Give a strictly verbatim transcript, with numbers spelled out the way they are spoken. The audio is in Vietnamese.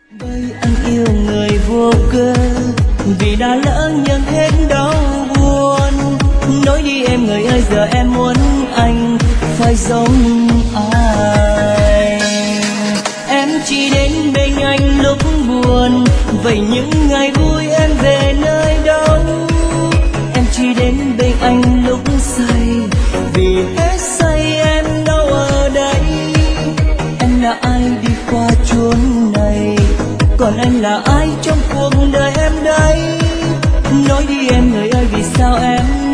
Bởi anh yêu người vô cớ, vì đã lỡ nhận hết đau buồn. Nói đi em người ơi, giờ em muốn anh phải giống ai. Em chỉ đến bên anh lúc buồn, vậy những ngày vui em về nơi đâu? Em chỉ đến bên anh lúc say, vì hết say em đâu ở đây. Em là ai đi qua chốn này, còn anh là ai trong cuộc đời em đây? Nói đi em người ơi, vì sao em